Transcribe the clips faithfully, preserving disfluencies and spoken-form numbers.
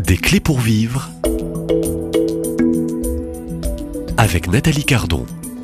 Des clés pour vivre avec Nathalie Cardon.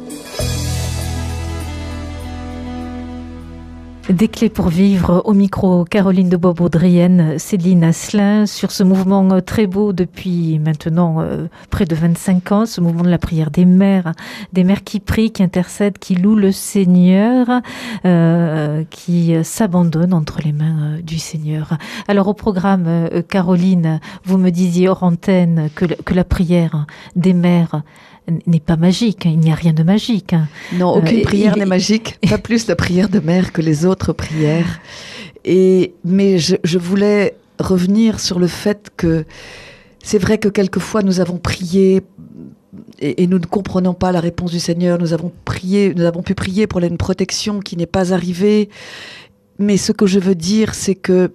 Des clés pour vivre au micro, Caroline de Boisbaudrienne, Céline Asselin, sur ce mouvement très beau depuis maintenant euh, près de vingt-cinq ans, ce mouvement de la prière des mères, des mères qui prient, qui intercèdent, qui louent le Seigneur, euh, qui s'abandonnent entre les mains euh, du Seigneur. Alors au programme, euh, Caroline, vous me disiez hors antenne que, que la prière des mères n'est pas magique, il n'y a rien de magique. Non, aucune euh, prière il, n'est magique, pas plus la prière de mère que les autres prières. Et, mais je, je voulais revenir sur le fait que c'est vrai que quelquefois nous avons prié et, et nous ne comprenons pas la réponse du Seigneur, nous avons prié, nous avons pu prier pour une protection qui n'est pas arrivée. Mais ce que je veux dire, c'est que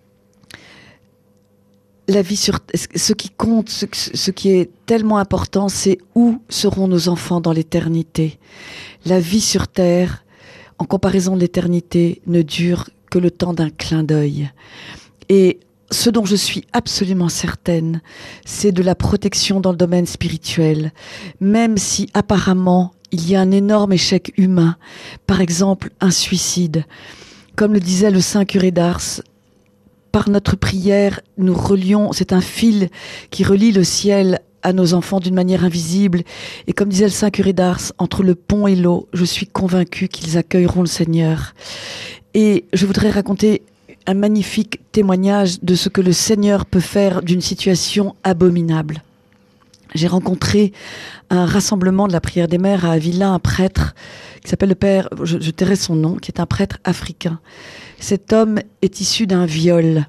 la vie sur ce qui compte, ce, ce qui est tellement important, c'est où seront nos enfants dans l'éternité. La vie sur terre, en comparaison de l'éternité, ne dure que le temps d'un clin d'œil. Et ce dont je suis absolument certaine, c'est de la protection dans le domaine spirituel, même si apparemment il y a un énorme échec humain, par exemple un suicide. Comme le disait le saint curé d'Ars, par notre prière, nous relions, c'est un fil qui relie le ciel à nos enfants d'une manière invisible. Et comme disait le saint curé d'Ars, entre le pont et l'eau, je suis convaincue qu'ils accueilleront le Seigneur. Et je voudrais raconter un magnifique témoignage de ce que le Seigneur peut faire d'une situation abominable. J'ai rencontré un rassemblement de la prière des mères à Avila, un prêtre qui s'appelle le père, je, je tairai son nom, qui est un prêtre africain. Cet homme est issu d'un viol.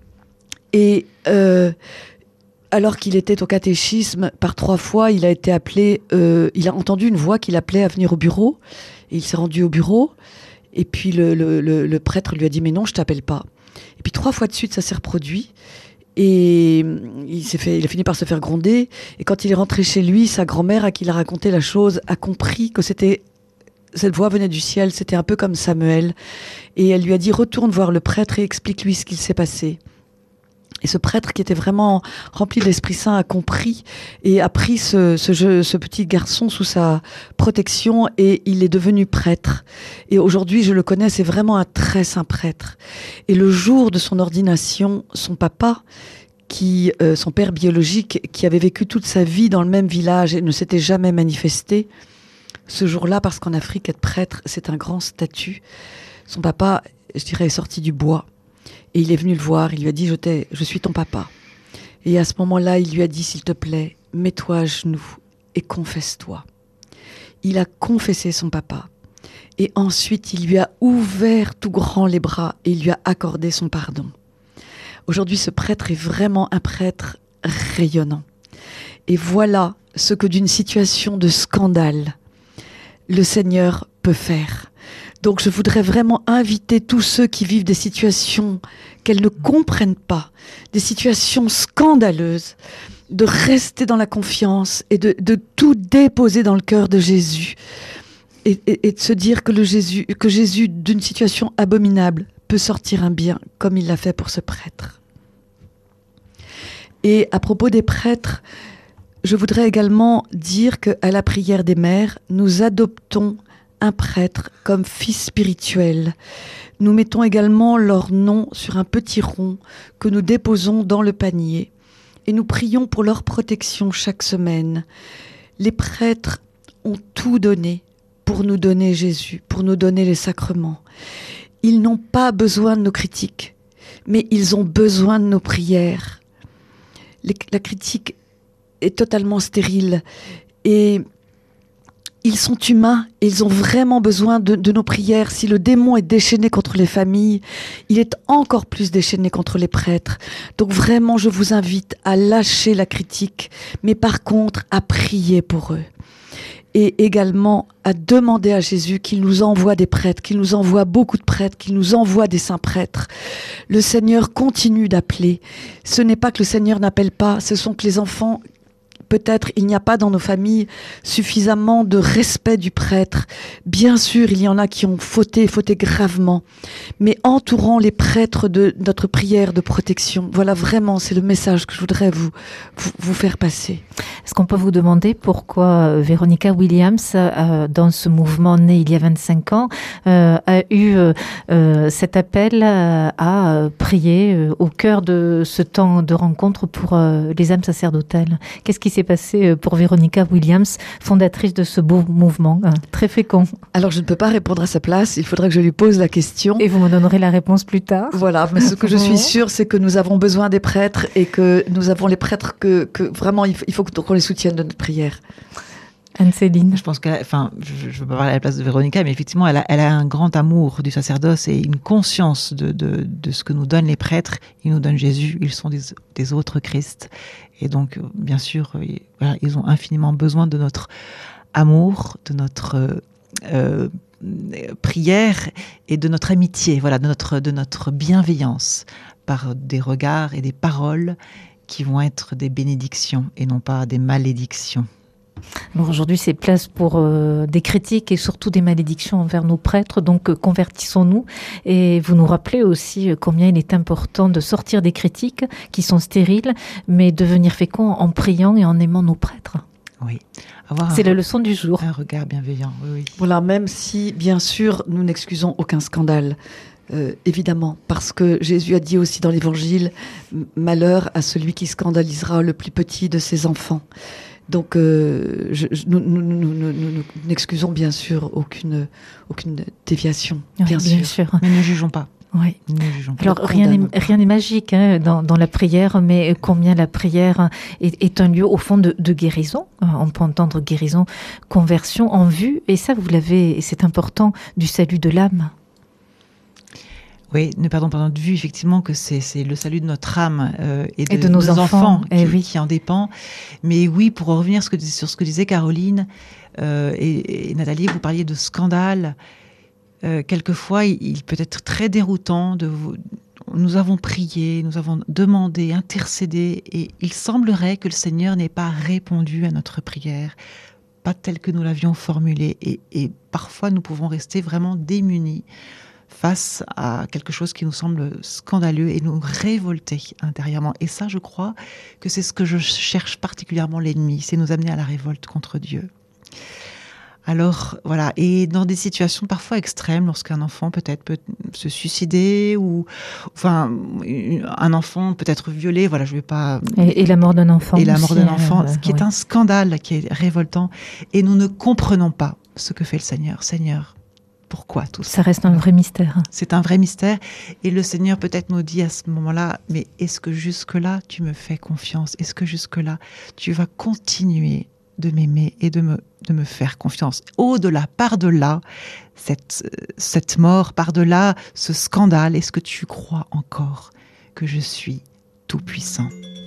Et euh, alors qu'il était au catéchisme, par trois fois, il a été appelé, euh, il a entendu une voix qui l'appelait à venir au bureau. Et il s'est rendu au bureau. Et puis le, le, le, le prêtre lui a dit « Mais non, je t'appelle pas ». Et puis trois fois de suite, ça s'est reproduit. Et il s'est fait, il a fini par se faire gronder. Et quand il est rentré chez lui, sa grand-mère, à qui il a raconté la chose, a compris que c'était, cette voix venait du ciel, c'était un peu comme Samuel. Et elle lui a dit, retourne voir le prêtre et explique-lui ce qu'il s'est passé. Et ce prêtre, qui était vraiment rempli de l'Esprit Saint, a compris et a pris ce, ce, jeu, ce petit garçon sous sa protection, et il est devenu prêtre. Et aujourd'hui, je le connais, c'est vraiment un très saint prêtre. Et le jour de son ordination, son papa, qui, euh, son père biologique, qui avait vécu toute sa vie dans le même village et ne s'était jamais manifesté, ce jour-là, parce qu'en Afrique, être prêtre, c'est un grand statut, son papa, je dirais, est sorti du bois. Et il est venu le voir, il lui a dit, je, t'ai, je suis ton papa. Et à ce moment-là, il lui a dit, s'il te plaît, mets-toi à genoux et confesse-toi. Il a confessé son papa. Et ensuite, il lui a ouvert tout grand les bras et il lui a accordé son pardon. Aujourd'hui, ce prêtre est vraiment un prêtre rayonnant. Et voilà ce que d'une situation de scandale, le Seigneur peut faire. Donc je voudrais vraiment inviter tous ceux qui vivent des situations qu'elles ne comprennent pas, des situations scandaleuses, de rester dans la confiance et de, de tout déposer dans le cœur de Jésus. Et, et, et de se dire que, le Jésus, que Jésus, d'une situation abominable, peut sortir un bien, comme il l'a fait pour ce prêtre. Et à propos des prêtres, je voudrais également dire qu'à la prière des mères, nous adoptons un prêtre comme fils spirituel. Nous mettons également leur nom sur un petit rond que nous déposons dans le panier et nous prions pour leur protection chaque semaine. Les prêtres ont tout donné pour nous donner Jésus, pour nous donner les sacrements. Ils n'ont pas besoin de nos critiques, mais ils ont besoin de nos prières. Les, la critique est totalement stérile et ils sont humains et ils ont vraiment besoin de, de nos prières. Si le démon est déchaîné contre les familles, il est encore plus déchaîné contre les prêtres. Donc vraiment, je vous invite à lâcher la critique, mais par contre, à prier pour eux. Et également à demander à Jésus qu'il nous envoie des prêtres, qu'il nous envoie beaucoup de prêtres, qu'il nous envoie des saints prêtres. Le Seigneur continue d'appeler. Ce n'est pas que le Seigneur n'appelle pas, ce sont que les enfants peut-être il n'y a pas dans nos familles suffisamment de respect du prêtre. Bien sûr, il y en a qui ont fauté, fauté gravement, mais entourant les prêtres de notre prière de protection. Voilà, vraiment, c'est le message que je voudrais vous, vous, vous faire passer. Est-ce qu'on peut vous demander pourquoi Véronica Williams, euh, dans ce mouvement né il y a vingt-cinq ans, euh, a eu euh, cet appel à, à prier euh, au cœur de ce temps de rencontre pour euh, les âmes sacerdotales? Qu'est-ce qui s'est passé pour Véronica Williams, fondatrice de ce beau mouvement, hein, très fécond? Alors, je ne peux pas répondre à sa place, il faudrait que je lui pose la question. Et vous me donnerez la réponse plus tard. Voilà, mais ce que je suis sûre, c'est que nous avons besoin des prêtres et que nous avons les prêtres que, que vraiment, il faut, il faut qu'on les soutienne de notre prière. Anne-Céline. Je pense qu'elle, enfin, je ne veux pas parler à la place de Véronica, mais effectivement, elle a, elle a un grand amour du sacerdoce et une conscience de, de, de ce que nous donnent les prêtres. Ils nous donnent Jésus, ils sont des, des autres Christ. Et donc, bien sûr, voilà, ils ont infiniment besoin de notre amour, de notre euh, prière et de notre amitié, voilà, de notre, de notre bienveillance par des regards et des paroles qui vont être des bénédictions et non pas des malédictions. Alors aujourd'hui, c'est place pour euh, des critiques et surtout des malédictions envers nos prêtres, donc euh, convertissons-nous. Et vous nous rappelez aussi euh, combien il est important de sortir des critiques qui sont stériles, mais devenir fécond en priant et en aimant nos prêtres. Oui. Avoir c'est un, la leçon du jour. Un regard bienveillant, oui, oui. Voilà, même si, bien sûr, nous n'excusons aucun scandale. Euh, évidemment, parce que Jésus a dit aussi dans l'Évangile, malheur à celui qui scandalisera le plus petit de ses enfants. Donc, euh, je, je, nous, nous, nous, nous, nous n'excusons bien sûr aucune, aucune déviation, oui, bien, bien sûr. sûr. Mais ne jugeons pas. Oui. Ne jugeons pas. Alors rien n'est, rien n'est magique hein, dans, dans la prière, mais combien la prière est, est un lieu au fond de, de guérison. On peut entendre guérison, conversion en vue, et ça vous l'avez, et c'est important, du salut de l'âme. Oui, ne perdons pas de vue effectivement que c'est, c'est le salut de notre âme euh, et, de, et de nos, nos enfants, enfants qui, eh oui. qui en dépend. Mais oui, pour revenir sur ce que, sur ce que disait Caroline euh, et, et Nathalie, vous parliez de scandale. Euh, quelquefois, il, il peut être très déroutant. De vous, nous avons prié, nous avons demandé, intercédé, et il semblerait que le Seigneur n'ait pas répondu à notre prière, pas telle que nous l'avions formulée. Et, et parfois, nous pouvons rester vraiment démunis face à quelque chose qui nous semble scandaleux et nous révolter intérieurement. Et ça, je crois que c'est ce que je cherche particulièrement l'ennemi, c'est nous amener à la révolte contre Dieu. Alors, voilà, et dans des situations parfois extrêmes, lorsqu'un enfant peut-être peut se suicider, ou enfin, un enfant peut être violé, voilà, je vais pas... Et, et la mort d'un enfant. Et la aussi, mort d'un enfant, euh, ce qui ouais. est un scandale, qui est révoltant, et nous ne comprenons pas ce que fait le Seigneur. Seigneur, pourquoi tout ça ? Ça reste un vrai mystère. C'est un vrai mystère. Et le Seigneur peut-être nous dit à ce moment-là, mais est-ce que jusque-là, tu me fais confiance ? Est-ce que jusque-là, tu vas continuer de m'aimer et de me, de me faire confiance ? Au-delà, par-delà, cette, cette mort, par-delà ce scandale, est-ce que tu crois encore que je suis tout-puissant ?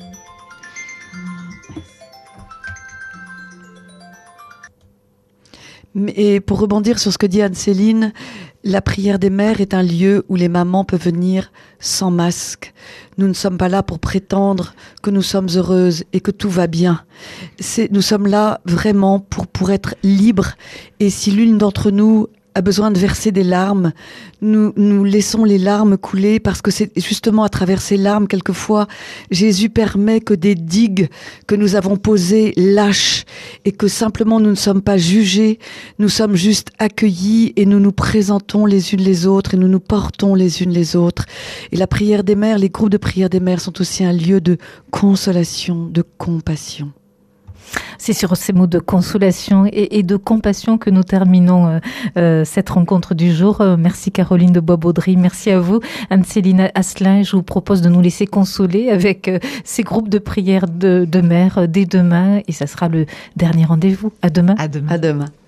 Et pour rebondir sur ce que dit Anne-Céline, la prière des mères est un lieu où les mamans peuvent venir sans masque. Nous ne sommes pas là pour prétendre que nous sommes heureuses et que tout va bien. C'est, nous sommes là vraiment pour, pour être libres. Et si l'une d'entre nous a besoin de verser des larmes, nous, nous laissons les larmes couler, parce que c'est justement à travers ces larmes, quelquefois, Jésus permet que des digues que nous avons posées lâchent, et que simplement nous ne sommes pas jugés, nous sommes juste accueillis, et nous nous présentons les unes les autres, et nous nous portons les unes les autres. Et la prière des mères, les groupes de prière des mères sont aussi un lieu de consolation, de compassion. C'est sur ces mots de consolation et, et de compassion que nous terminons euh, euh, cette rencontre du jour. Euh, merci Caroline de Bois-Baudry, merci à vous Anne-Céline Asselin. Je vous propose de nous laisser consoler avec euh, ces groupes de prière de, de mères euh, dès demain, et ça sera le dernier rendez-vous. À demain. À demain. À demain.